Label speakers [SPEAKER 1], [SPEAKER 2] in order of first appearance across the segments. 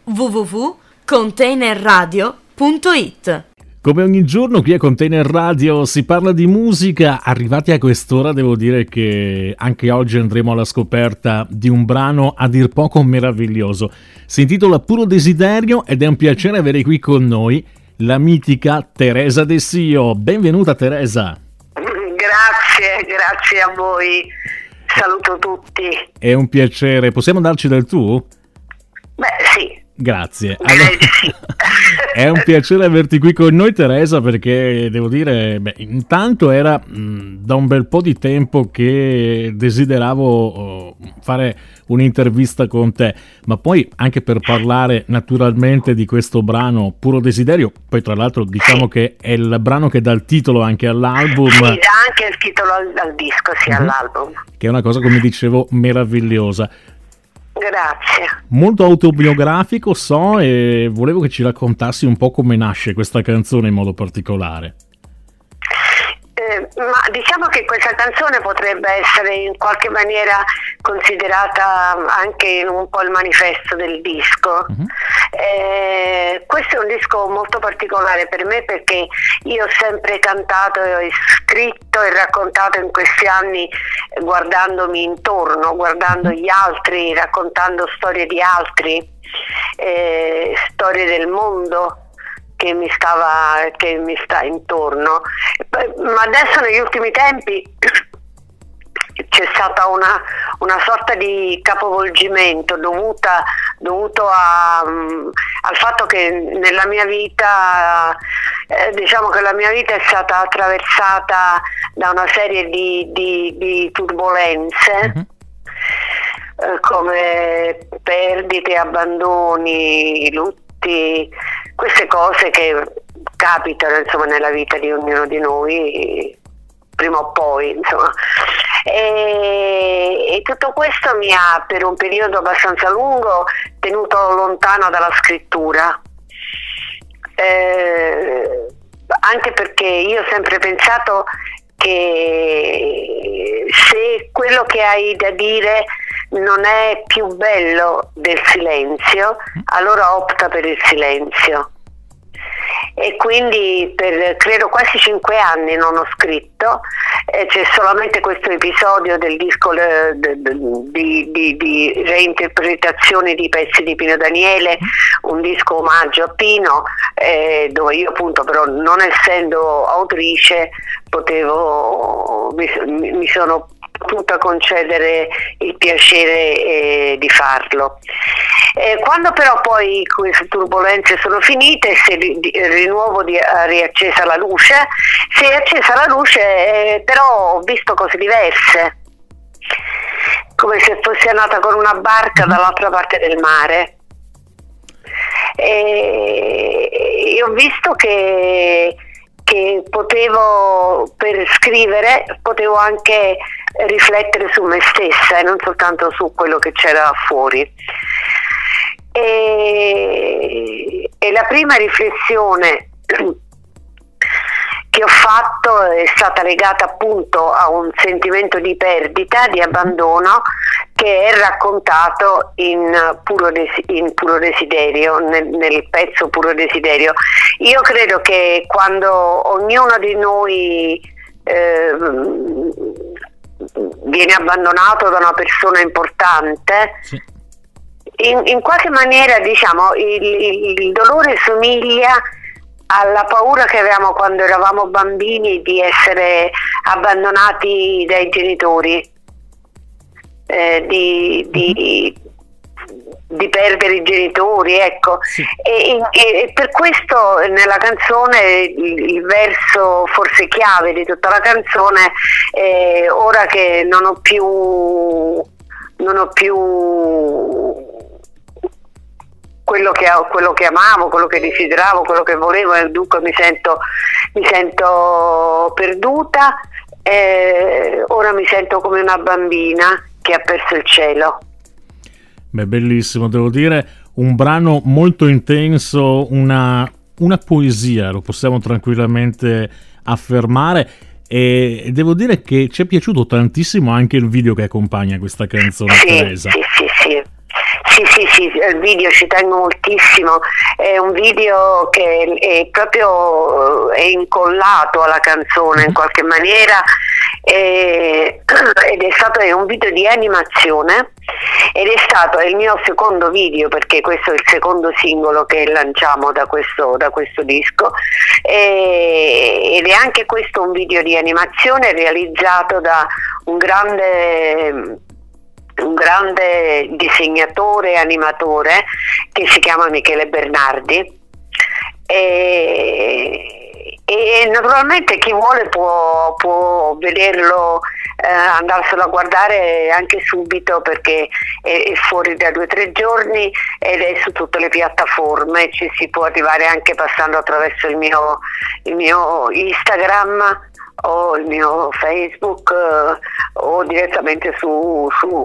[SPEAKER 1] www.containerradio.it.
[SPEAKER 2] Come ogni giorno qui a Container Radio si parla di musica. Arrivati a quest'ora devo dire che anche oggi andremo alla scoperta di un brano a dir poco meraviglioso. Si intitola Puro Desiderio ed è un piacere avere qui con noi la mitica Teresa De Sio. Benvenuta Teresa.
[SPEAKER 3] Grazie a voi. Saluto tutti.
[SPEAKER 2] È un piacere. Possiamo darci del tu?
[SPEAKER 3] Beh, sì.
[SPEAKER 2] Grazie. Allora, è un piacere averti qui con noi Teresa, perché devo dire, intanto era da un bel po' di tempo che desideravo fare un'intervista con te, ma poi anche per parlare naturalmente di questo brano Puro Desiderio. Poi tra l'altro diciamo che è il brano che dà il titolo anche all'album.
[SPEAKER 3] Sì, dà anche il titolo al disco, sì, all'album.
[SPEAKER 2] Che è una cosa, come dicevo, meravigliosa.
[SPEAKER 3] Grazie.
[SPEAKER 2] Molto autobiografico, so, e volevo che ci raccontassi un po' come nasce questa canzone in modo particolare.
[SPEAKER 3] Ma diciamo che questa canzone potrebbe essere in qualche maniera considerata anche un po' il manifesto del disco. Questo è un disco molto particolare per me, perché io ho sempre cantato e scritto e raccontato in questi anni guardandomi intorno, guardando gli altri, raccontando storie di altri, storie del mondo che mi sta intorno. Ma adesso negli ultimi tempi c'è stata una sorta di capovolgimento dovuto al fatto che nella mia vita, diciamo che la mia vita è stata attraversata da una serie di turbolenze, come perdite, abbandoni, lutti, queste cose che capitano insomma nella vita di ognuno di noi prima o poi, insomma. E tutto questo mi ha per un periodo abbastanza lungo tenuto lontano dalla scrittura, anche perché io ho sempre pensato che se quello che hai da dire non è più bello del silenzio, allora opta per il silenzio. E quindi per credo quasi 5 anni non ho scritto, c'è solamente questo episodio del disco di reinterpretazione di pezzi di Pino Daniele, un disco omaggio a Pino, dove io appunto però non essendo autrice mi sono potuta concedere il piacere di farlo. Quando però poi queste turbolenze sono finite, si è riaccesa la luce, però ho visto cose diverse, come se fossi andata con una barca dall'altra parte del mare, e ho visto che per scrivere potevo anche riflettere su me stessa e non soltanto su quello che c'era fuori. E la prima riflessione che ho fatto è stata legata appunto a un sentimento di perdita, di abbandono, che è raccontato in Puro Desiderio, nel pezzo Puro Desiderio. Io credo che quando ognuno di noi viene abbandonato da una persona importante, sì, in qualche maniera, diciamo, il dolore somiglia alla paura che avevamo quando eravamo bambini di essere abbandonati dai genitori, di perdere i genitori, ecco. Sì. E per questo nella canzone il verso forse chiave di tutta la canzone, ora che non ho più quello che amavo, quello che desideravo, quello che volevo, e dunque mi sento perduta, ora mi sento come una bambina che ha perso il cielo.
[SPEAKER 2] Beh, bellissimo, devo dire, un brano molto intenso, una poesia, lo possiamo tranquillamente affermare, e devo dire che ci è piaciuto tantissimo anche il video che accompagna questa canzone,
[SPEAKER 3] sì,
[SPEAKER 2] Teresa.
[SPEAKER 3] Sì. Sì, il video ci tengo moltissimo, è un video che è proprio è incollato alla canzone in qualche maniera, ed è un video di animazione, ed è stato il mio secondo video, perché questo è il secondo singolo che lanciamo da questo disco, ed è anche questo un video di animazione realizzato da un grande disegnatore e animatore che si chiama Michele Bernardi, e naturalmente chi vuole può vederlo, andarselo a guardare anche subito, perché è fuori da 2 o 3 giorni ed è su tutte le piattaforme. Ci si può arrivare anche passando attraverso il mio Instagram o il mio Facebook, o direttamente su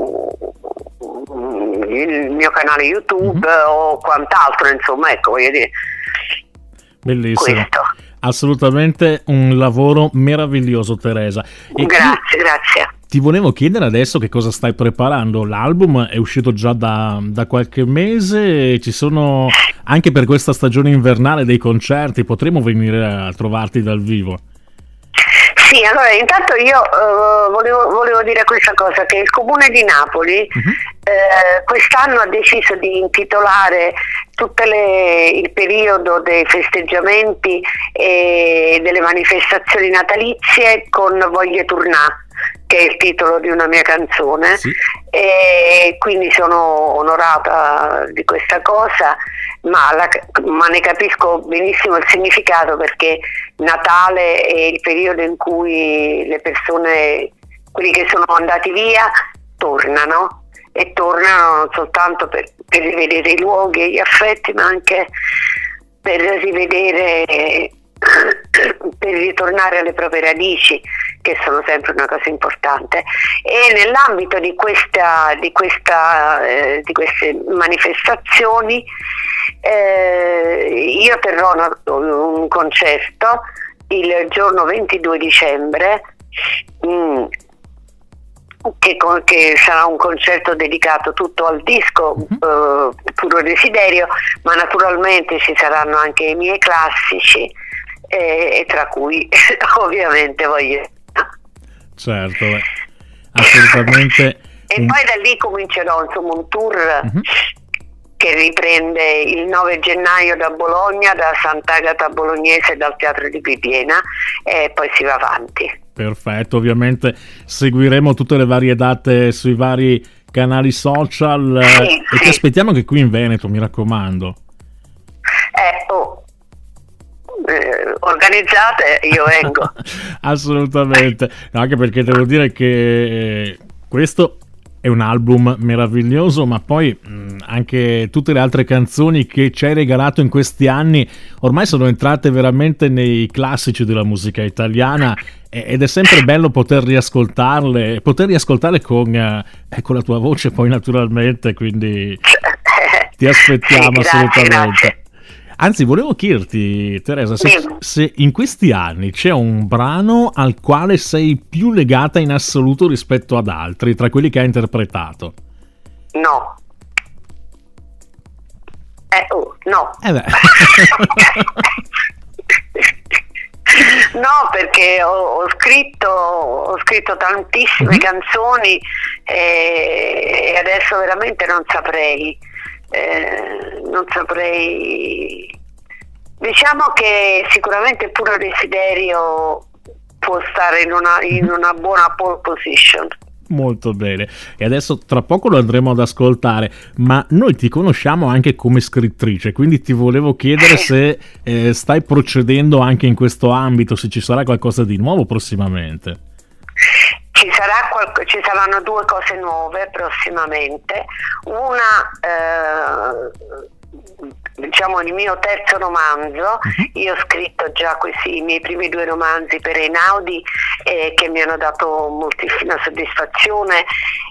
[SPEAKER 3] il mio canale YouTube, o quant'altro, insomma, ecco, voglio dire.
[SPEAKER 2] Bellissimo.
[SPEAKER 3] Questo.
[SPEAKER 2] Assolutamente un lavoro meraviglioso, Teresa. E
[SPEAKER 3] Grazie.
[SPEAKER 2] Ti volevo chiedere adesso che cosa stai preparando. L'album è uscito già da qualche mese, ci sono anche per questa stagione invernale dei concerti, potremo venire a trovarti dal vivo?
[SPEAKER 3] Sì, allora intanto io volevo dire questa cosa, che il Comune di Napoli quest'anno ha deciso di intitolare tutto il periodo dei festeggiamenti e delle manifestazioni natalizie con Voglio tornà, che è il titolo di una mia canzone, sì. E quindi sono onorata di questa cosa, ma ne capisco benissimo il significato, perché Natale è il periodo in cui le persone, quelli che sono andati via, tornano, e tornano non soltanto per rivedere i luoghi e gli affetti, ma anche per ritornare alle proprie radici, che sono sempre una cosa importante. E nell'ambito di queste manifestazioni io terrò un concerto il giorno 22 dicembre, che sarà un concerto dedicato tutto al disco Puro Desiderio, ma naturalmente ci saranno anche i miei classici, e tra cui ovviamente Voglio.
[SPEAKER 2] Certo, assolutamente.
[SPEAKER 3] E poi da lì comincerò, insomma, un tour che riprende il 9 gennaio da Bologna, da Sant'Agata Bolognese, dal Teatro di Pipiena, e poi si va avanti.
[SPEAKER 2] Perfetto, ovviamente seguiremo tutte le varie date sui vari canali social, e ti aspettiamo anche qui in Veneto, mi raccomando.
[SPEAKER 3] Organizzate, io vengo.
[SPEAKER 2] Assolutamente, no, anche perché devo dire che questo è un album meraviglioso, ma poi anche tutte le altre canzoni che ci hai regalato in questi anni ormai sono entrate veramente nei classici della musica italiana, ed è sempre bello poter riascoltarle con la tua voce poi, naturalmente, quindi ti aspettiamo assolutamente.
[SPEAKER 3] Grazie.
[SPEAKER 2] Anzi, volevo chiederti, Teresa, se in questi anni c'è un brano al quale sei più legata in assoluto rispetto ad altri, tra quelli che hai interpretato.
[SPEAKER 3] No. No. No, perché ho scritto tantissime canzoni, e adesso veramente non saprei. Diciamo che sicuramente Puro Desiderio può stare in una buona pole position.
[SPEAKER 2] Molto bene, e adesso tra poco lo andremo ad ascoltare, ma noi ti conosciamo anche come scrittrice, quindi ti volevo chiedere se stai procedendo anche in questo ambito, se ci sarà qualcosa di nuovo prossimamente.
[SPEAKER 3] Ci saranno 2 cose nuove prossimamente. Una, diciamo, il mio terzo romanzo. Io ho scritto già i miei primi 2 romanzi per Einaudi, che mi hanno dato moltissima soddisfazione,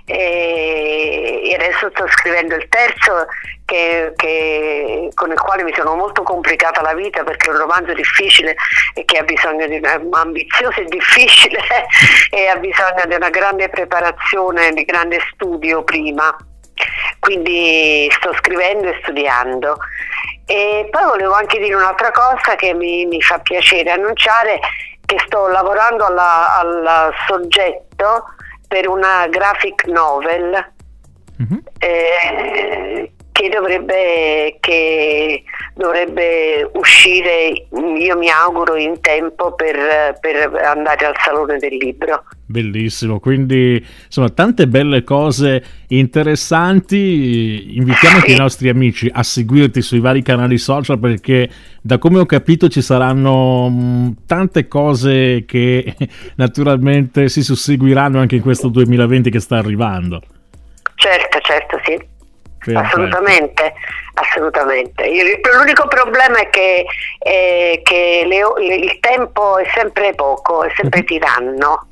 [SPEAKER 3] e adesso sto scrivendo il terzo, con il quale mi sono molto complicata la vita, perché è un romanzo difficile e che ha bisogno di ambizioso e difficile e ha bisogno di una grande preparazione, di grande studio prima. quindi sto scrivendo e studiando. E poi volevo anche dire un'altra cosa che mi fa piacere annunciare, che sto lavorando al soggetto per una graphic novel che dovrebbe uscire, io mi auguro, in tempo per andare al Salone del Libro.
[SPEAKER 2] Bellissimo, quindi insomma tante belle cose interessanti. Invitiamo anche i nostri amici a seguirti sui vari canali social, perché da come ho capito ci saranno tante cose che naturalmente si susseguiranno anche in questo 2020 che sta arrivando.
[SPEAKER 3] Certo, sì.
[SPEAKER 2] Perfetto.
[SPEAKER 3] Assolutamente. L'unico problema è che il tempo è sempre poco, è sempre tiranno.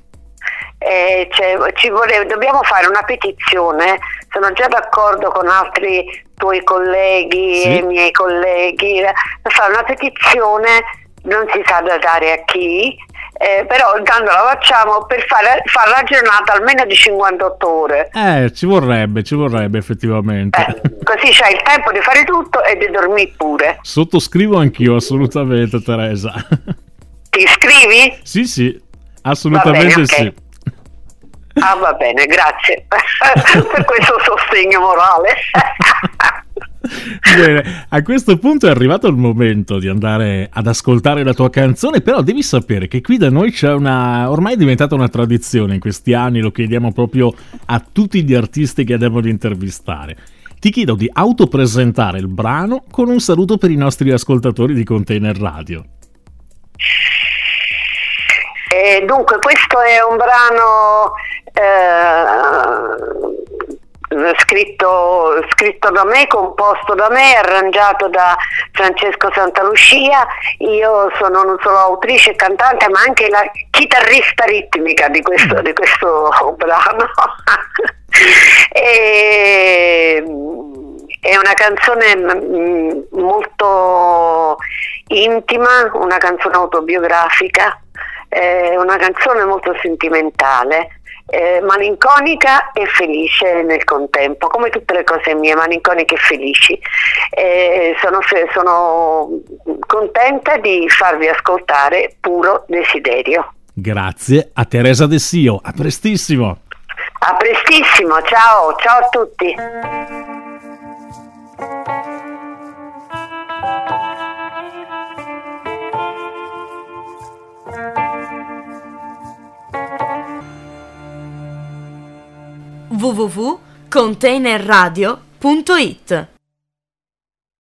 [SPEAKER 3] Dobbiamo fare una petizione. Sono già d'accordo con altri tuoi colleghi e miei colleghi per fare una petizione, non si sa da dare a chi, però intanto la facciamo per fare la giornata almeno di 58 ore.
[SPEAKER 2] Ci vorrebbe effettivamente.
[SPEAKER 3] Così c'hai il tempo di fare tutto e di dormire pure.
[SPEAKER 2] Sottoscrivo anch'io, assolutamente, Teresa.
[SPEAKER 3] Ti iscrivi?
[SPEAKER 2] Sì, assolutamente.
[SPEAKER 3] Va bene, okay.
[SPEAKER 2] Sì.
[SPEAKER 3] Va bene, grazie per questo sostegno morale.
[SPEAKER 2] Bene, a questo punto è arrivato il momento di andare ad ascoltare la tua canzone, però devi sapere che qui da noi c'è ormai è diventata una tradizione in questi anni, lo chiediamo proprio a tutti gli artisti che andiamo ad intervistare. Ti chiedo di autopresentare il brano con un saluto per i nostri ascoltatori di Container Radio.
[SPEAKER 3] Dunque, questo è un brano scritto da me, composto da me, arrangiato da Francesco Santalucia. Io sono non solo autrice e cantante, ma anche la chitarrista ritmica di questo brano. È una canzone molto intima, una canzone autobiografica, una canzone molto sentimentale, malinconica e felice nel contempo, come tutte le cose mie, malinconiche e felici. Sono contenta di farvi ascoltare Puro Desiderio.
[SPEAKER 2] Grazie a Teresa Dessio, a prestissimo.
[SPEAKER 3] A prestissimo, ciao a tutti.
[SPEAKER 1] www.containerradio.it